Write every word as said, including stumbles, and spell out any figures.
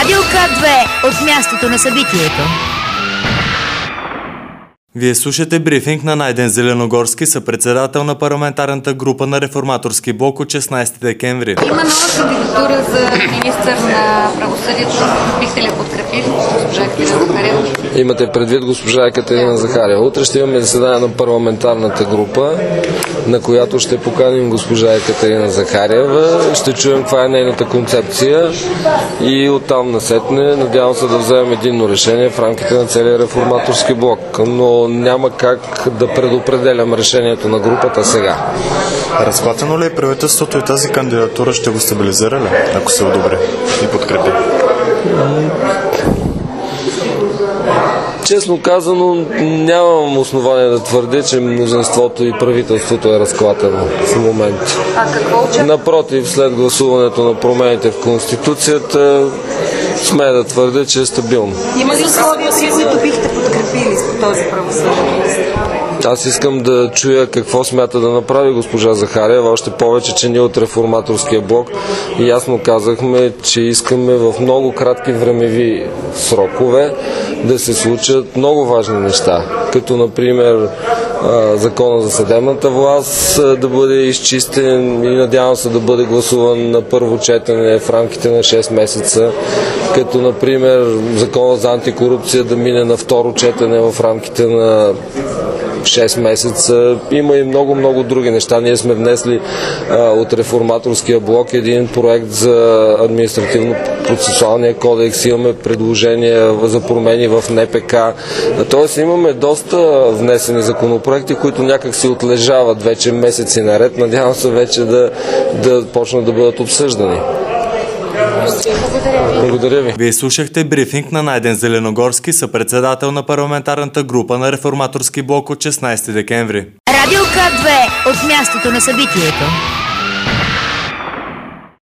Радио К две от мястото на събитието. Вие слушате брифинг на Найден Зеленогорски, съпредседател на парламентарната група на Реформаторски блок от шестнайсети декември. Има нова кандидатура за министър на правосъдието. Бихте ли подкрепили госпожа Екатерина Захариева? Имате предвид госпожа Екатерина Захариева. Утре ще имаме заседание на парламентарната група, на която ще поканим госпожа Екатерина Захариева. Ще чуем каква е нейната концепция и оттам насетне надявам се да вземем единно решение в рамките на целия реформаторски блок. Но няма как да предопределям решението на групата сега. Разклатено ли е правителството и тази кандидатура ще го стабилизира ли, ако се одобри и подкрепи? Честно казано, нямам основание да твърдя, че мнозинството и правителството е разклатено в момента. А какво очаква? Напротив, след гласуването на промените в Конституцията, смея да твърдя, че е стабилно. Има ли условия, които бихте подкрепили с този правосъден министър? Аз искам да чуя какво смята да направи госпожа Захариева, още повече, че ние от Реформаторския блок ясно казахме, че искаме в много кратки времеви срокове да се случат много важни неща, като например закона за съдебната власт да бъде изчистен и надявам се да бъде гласуван на първо четене в рамките на шест месеца, като например закона за антикорупция да мине на второ четене в рамките на шест месеца. Има и много-много други неща. Ние сме внесли а, от Реформаторския блок един проект за административно-процесуалния кодекс. Имаме предложения за промени в Н П К. Тоест имаме доста внесени законопроекти, които някак си отлежават вече месеци наред. Надявам се вече да, да почнат да бъдат обсъждани. Благодаря ви. Вие слушахте брифинг на Найден Зеленогорски, съпредседател на парламентарната група на Реформаторски блок от шестнайсети декември. Радио К две от мястото на събитието.